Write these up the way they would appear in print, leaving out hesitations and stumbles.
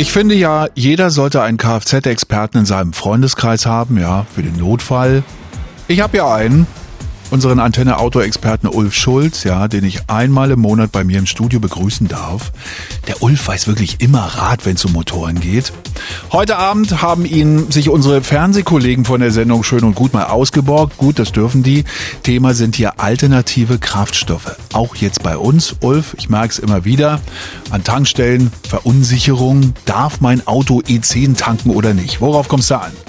Ich finde ja, jeder sollte einen Kfz-Experten in seinem Freundeskreis haben, ja, für den Notfall. Ich habe ja einen, unseren Antenne-Auto-Experten Ulf Schulz, ja, den ich einmal im Monat bei mir im Studio begrüßen darf. Der Ulf weiß wirklich immer Rat, wenn es um Motoren geht. Heute Abend haben ihn sich unsere Fernsehkollegen von der Sendung Schön und Gut mal ausgeborgt. Gut, das dürfen die. Thema sind hier alternative Kraftstoffe. Auch jetzt bei uns, Ulf, ich merke es immer wieder, an Tankstellen, Verunsicherung. Darf mein Auto E10 tanken oder nicht? Worauf kommst du an?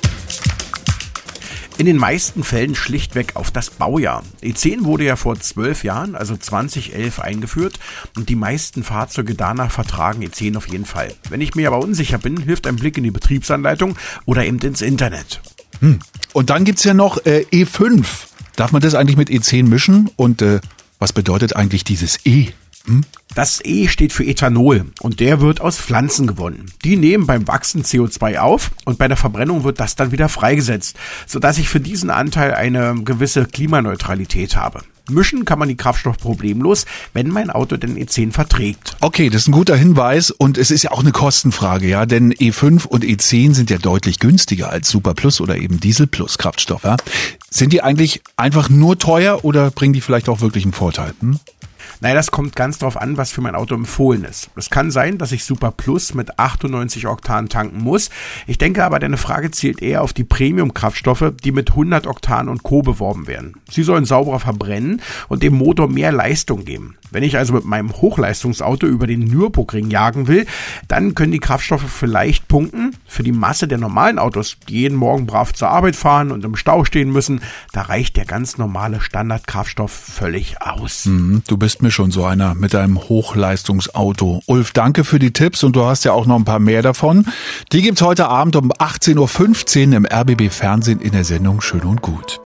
In den meisten Fällen schlichtweg auf das Baujahr. E10 wurde ja vor 12 Jahren, also 2011, eingeführt und die meisten Fahrzeuge danach vertragen E10 auf jeden Fall. Wenn ich mir aber unsicher bin, hilft ein Blick in die Betriebsanleitung oder eben ins Internet. Und dann gibt's ja noch E5. Darf man das eigentlich mit E10 mischen? Und was bedeutet eigentlich dieses E? Das E steht für Ethanol und der wird aus Pflanzen gewonnen. Die nehmen beim Wachsen CO2 auf und bei der Verbrennung wird das dann wieder freigesetzt, sodass ich für diesen Anteil eine gewisse Klimaneutralität habe. Mischen kann man die Kraftstoffe problemlos, wenn mein Auto den E10 verträgt. Okay, das ist ein guter Hinweis und es ist ja auch eine Kostenfrage, ja, denn E5 und E10 sind ja deutlich günstiger als Super Plus oder eben Diesel Plus Kraftstoff. Ja? Sind die eigentlich einfach nur teuer oder bringen die vielleicht auch wirklich einen Vorteil? Naja, das kommt ganz drauf an, was für mein Auto empfohlen ist. Es kann sein, dass ich Super Plus mit 98 Oktan tanken muss. Ich denke aber, deine Frage zielt eher auf die Premium-Kraftstoffe, die mit 100 Oktan und Co. beworben werden. Sie sollen sauberer verbrennen und dem Motor mehr Leistung geben. Wenn ich also mit meinem Hochleistungsauto über den Nürburgring jagen will, dann können die Kraftstoffe vielleicht punkten. Für die Masse der normalen Autos, die jeden Morgen brav zur Arbeit fahren und im Stau stehen müssen, da reicht der ganz normale Standardkraftstoff völlig aus. Du bist mir schon so einer mit deinem Hochleistungsauto. Ulf, danke für die Tipps und du hast ja auch noch ein paar mehr davon. Die gibt's heute Abend um 18.15 Uhr im RBB Fernsehen in der Sendung Schön und Gut.